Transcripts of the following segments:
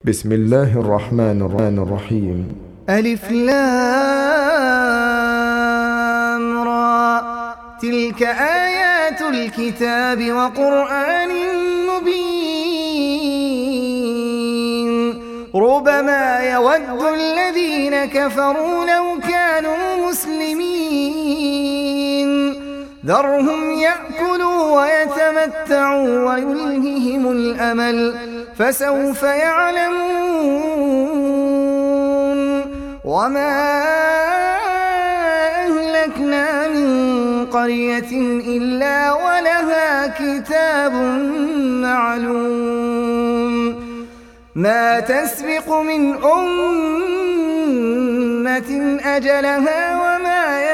بسم الله الرحمن الرحيم. ألف لام را، تلك آيات الكتاب وقرآن مبين. ربما يود الذين كفروا لو كانوا مسلمين، ذرهم يأكلوا ويتمتعوا ويلههم الأمل، فسوف يعلمون. وما أهلكنا من قرية إلا ولها كتاب معلوم، ما تسبق من أمة أجلها وما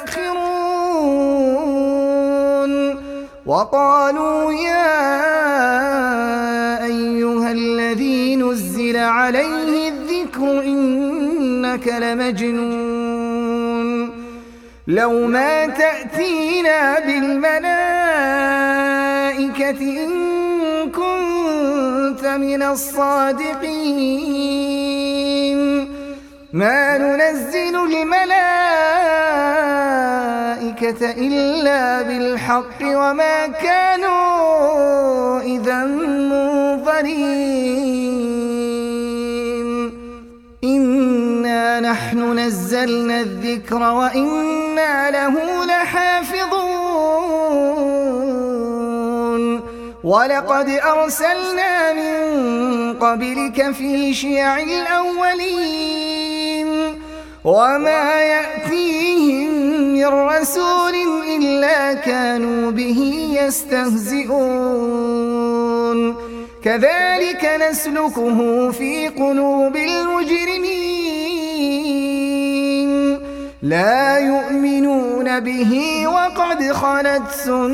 يستأخرون. وقالوا يا أيها الذي نزل عليه الذكر إنك لمجنون، لو ما تأتينا بالملائكة إن كنت من الصادقين. ما ننزل الملائكة إلا بالحق وما كانوا إذا منظرين. إنا نحن نزلنا الذكر وإنا له لحافظون. ولقد أرسلنا من قبلك في شيع الأولين، وما يأتيهم من رسول إلا كانوا به يستهزئون. كذلك نسلكه في قلوب المجرمين، لا يؤمنون به وقد خلت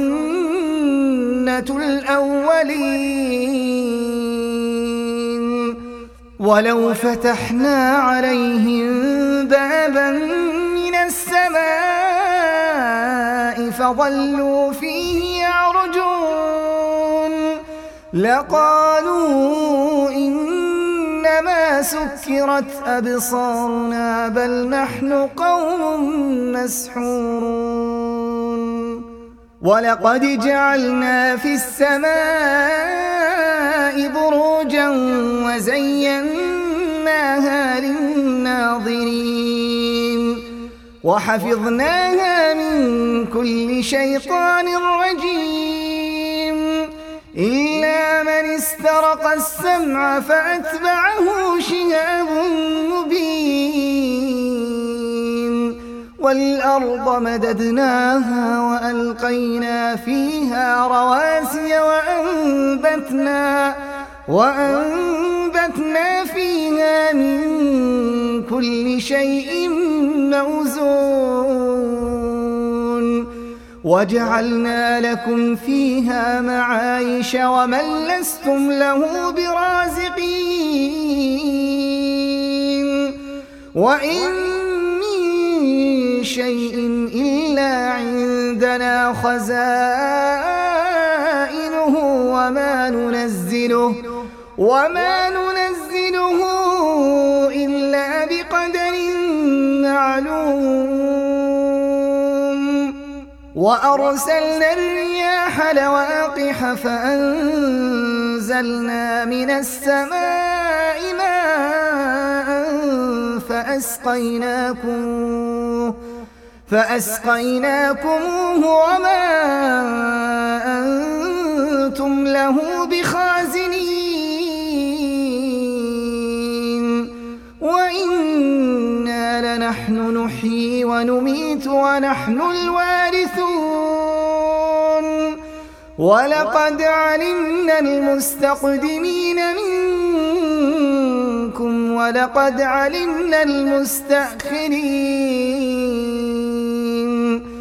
سنة الأولين. ولو فتحنا عليهم بابا من السماء فظلوا فيه يعرجون لقالوا إنما سكرت أبصارنا بل نحن قوم مسحورون. ولقد جعلنا في السماء بروجا وزيناها للناظرين، وحفظناها من كل شيطان رجيم، إلا من استرق السمع فأتبعه شهاب مبين. والأرض مددناها وألقينا فيها رواسي وأنبتنا فيها من كل شيء موزون. وجعلنا لكم فيها معايش ومن لستم له برازقين. وإن من شيء إلا عندنا خزائنه وما ننزله إلا بقدر معلوم. وأرسلنا الرياح لواقح فأنزلنا من السماء ماء فأسقيناكموه وما أنتم له بخازنين. وإنا لنحن نحيي ونميت ونحن الوارثون. ولقد علمنا المستقدمين منكم ولقد علمنا المستأخرين.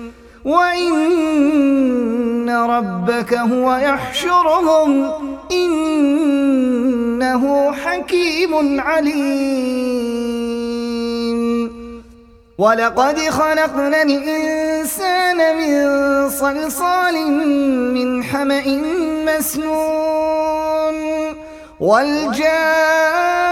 وإن ربك هو يحشرهم إنه حكيم عليم. ولقد خلقنا الإنسان من صلصال من حمأ مسنون والجان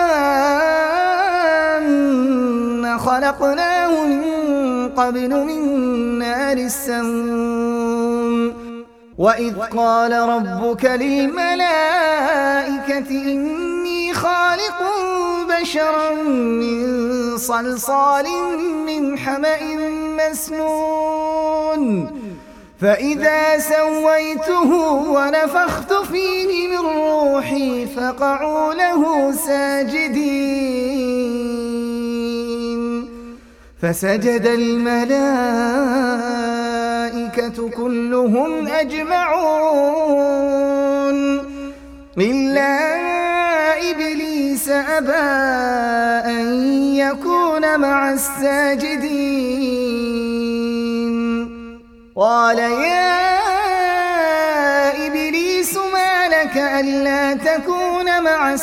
خلقناه من قبل من نار السموم وإذ قال ربك للملائكة إني خالق بشرا من صلصال من حمأ مسنون فإذا سويته ونفخت فيه من روحي فقعوا له ساجدين فسجد الملائكة كلهم أجمعون إلا إبليس أبى أن يكون مع الساجدين قال يا إبليس ما لك ألا تكون مع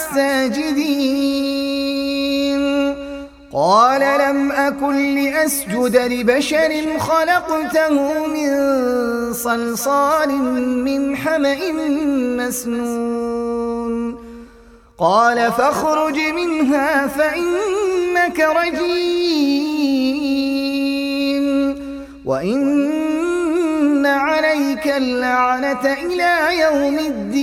الساجدين قال لم أكن لأسجد لبشر خلقته من صلصال من حمأ مسنون قال فاخرج منها فإنك رجيم وإن عليك اللعنة إلى يوم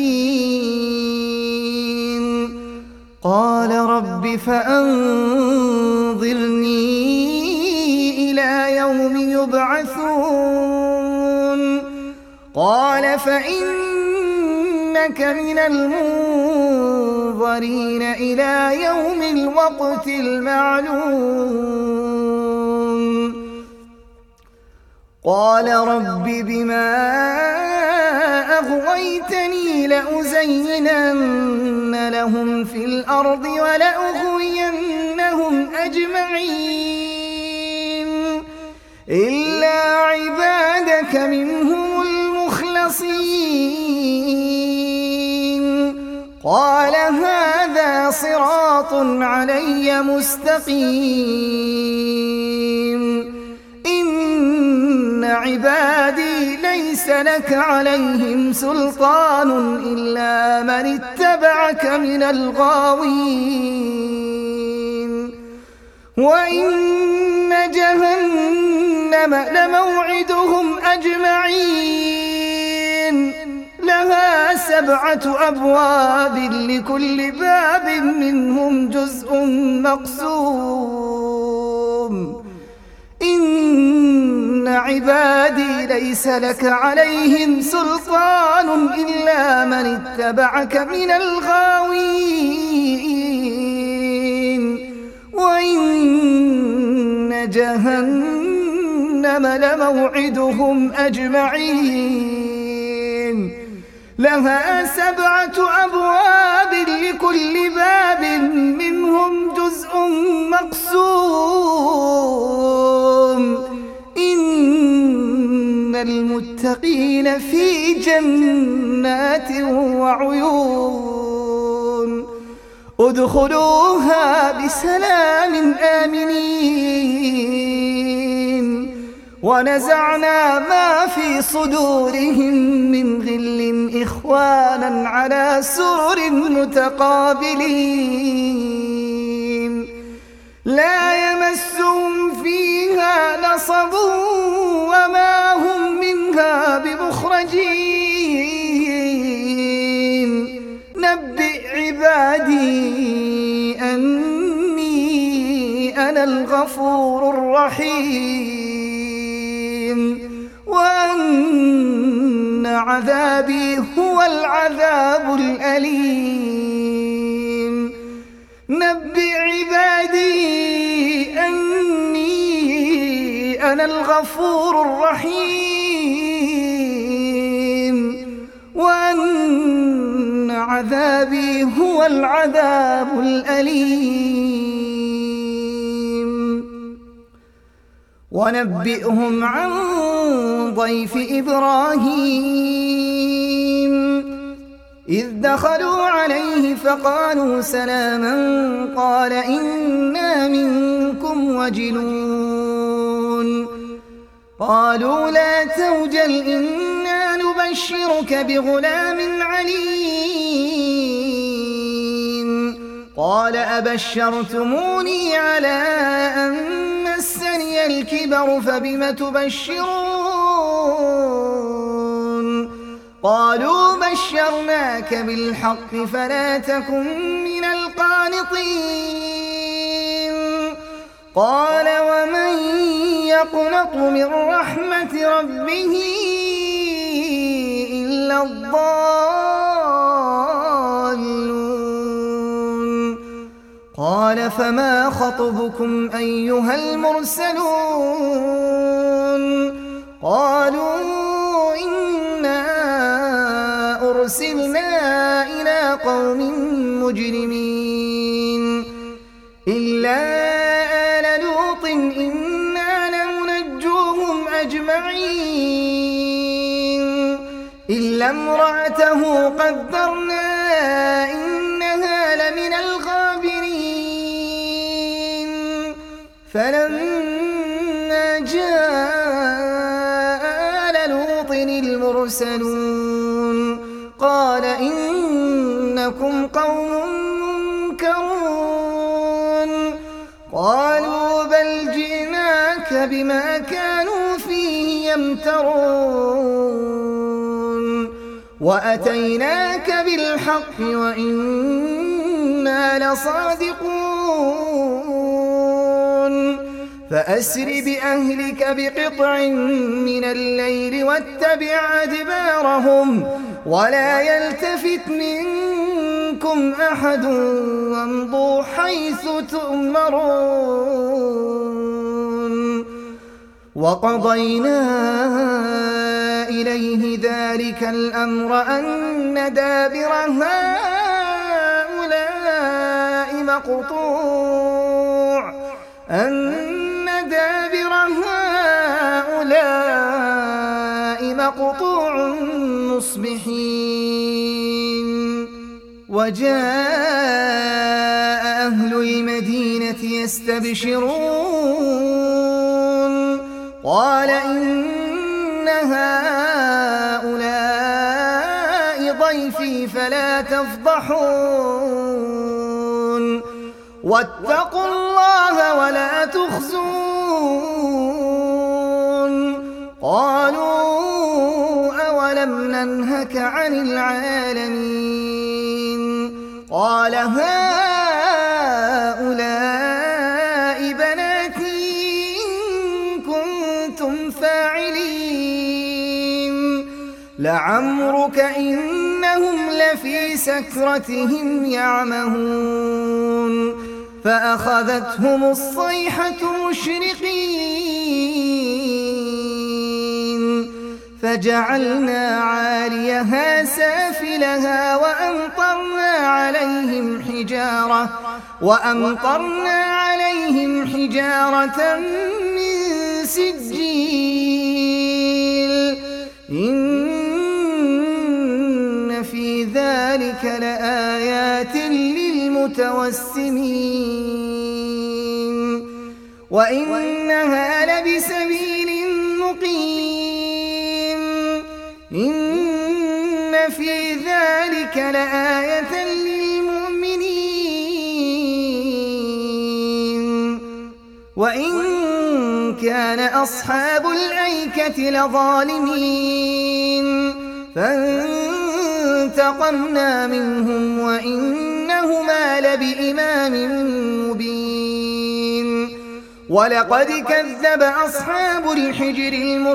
الدين قال رب فأنظرني إلى يوم يبعثون قال فإنك من المنظرين إلى يوم الوقت المعلوم قال رب بما أغويتني لأزينن لهم في الأرض ولأغوينهم أجمعين إلا عبادك منهم المخلصين قال هذا صراط علي مستقيم إن عبادي ليس لك عليهم سلطان إلا من اتبعك من الغاوين وإن جهنم لموعدهم أجمعين لها 7 أبواب لكل باب منهم جزء مقسوم إن عبادي ليس لك عليهم سلطان إلا من اتبعك من الغاوين وإن جهنم لموعدهم أجمعين لها 7 أبواب لكل باب منهم جزء مقسوم إن المتقين في جنات وعيون ادخلوها بسلام آمنين ونزعنا ما في صدورهم من غل إخوانا على سرر متقابلين لا يمسهم فيها نصب وما هم منها بمخرجين نبئ عبادي أني أنا الغفور الرحيم وأن عذابي هو العذاب الأليم نبئ عبادي أني أنا الغفور الرحيم وأن عذابي هو العذاب الأليم ونبئهم عن ضيف إبراهيم إذ دخلوا عليه فقالوا سلاما قال إنا منكم وجلون قالوا لا توجل إنا نبشرك بغلام عليم قال أبشرتموني على أن مسني الكبر فبم تبشرون قالوا بشرناك بالحق فلا تكن من القانطين قال ومن يقنط من رحمة ربه إلا الضالون قال فما خطبكم أيها المرسلون قالوا إنا أرسلنا إلى قوم مجرمين إلا آل لوط إنا لمنجوهم أجمعين إلا امرأته قدرنا إنها لمن الغابرين فلما جاء آل لوط المرسلون قال إنكم قوم منكرون قالوا بل جئناك بما كانوا فيه يمترون وأتيناك بالحق وإنا لصادقون فأسر بأهلك بقطع من الليل واتبع أدبارهم ولا يلتفت منكم أحد وامضوا حيث تؤمرون وقضينا إليه ذلك الأمر أن دابر هؤلاء مقطوع مصبحين وجاء أهل المدينة يستبشرون قال إن هؤلاء ضيفي فلا تفضحون واتقوا الله ولا تخزون قالوا أولم ننهك عن العالمين قال هؤلاء بناتي إن كنتم فاعلين لعمرك إنهم لفي سكرتهم يعمهون فأخذتهم الصيحة مشرقين فجعلنا عاليها سافلها وأمطرنا عليهم حجارة من سجيل إن في ذلك لآيات للمتوسمين وإنها لبسبيل مقيم إن في ذلك لآية للمؤمنين وإن كان أصحاب الأيكة لظالمين فانتقمنا منهم وإنهما لبإمام مبين ولقد كذب أصحاب الحجر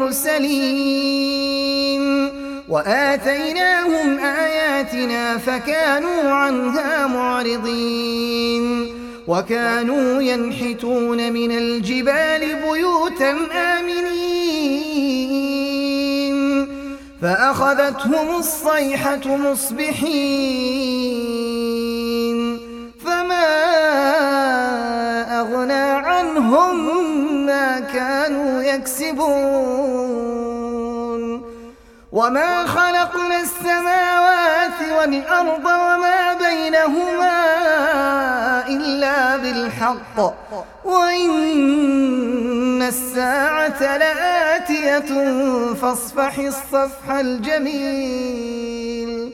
المرسلين وآتيناهم آياتنا فكانوا عنها معرضين وكانوا ينحتون من الجبال بيوتا آمنين فأخذتهم الصيحة مصبحين فما أغنى عنهم ما كانوا يكسبون وما خلقنا السماوات والأرض وما بينهما إلا بالحق وإن الساعة لآتية فاصفح الصفح الجميل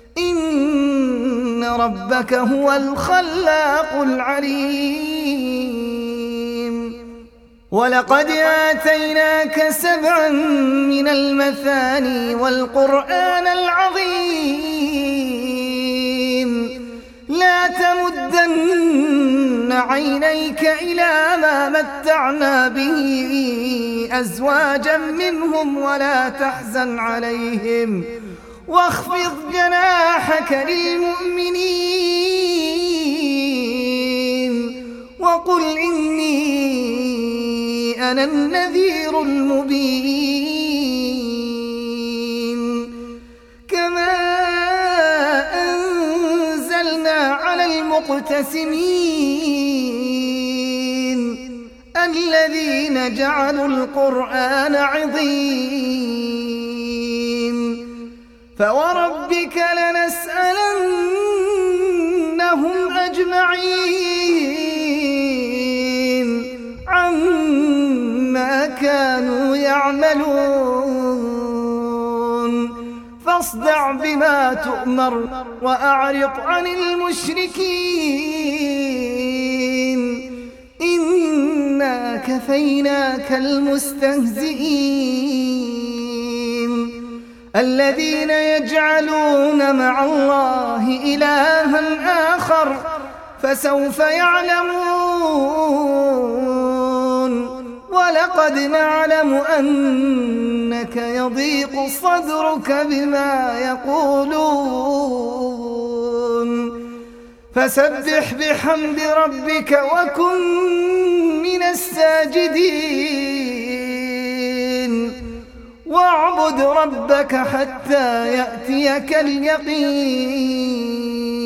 إن ربك هو الخلاق العليم ولقد آتيناك 7 من المثاني والقرآن العظيم لا تمدن عينيك إلى ما متعنا به أزواجا منهم ولا تحزن عليهم واخفض جناحك للمؤمنين وقل إني أنا النذير المبين كما أنزلنا على المقتسمين الذين جعلوا القرآن عضين فوربك لنسألنهم أجمعين عما كانوا يعملون فاصدع بما تؤمر وأعرض عن المشركين إنا كفيناك المستهزئين الذين يجعلون مع الله إلها آخر فسوف يعلمون ولقد نعلم أنك يضيق صدرك بما يقولون فسبح بحمد ربك وكن من الساجدين واعبد ربك حتى يأتيك اليقين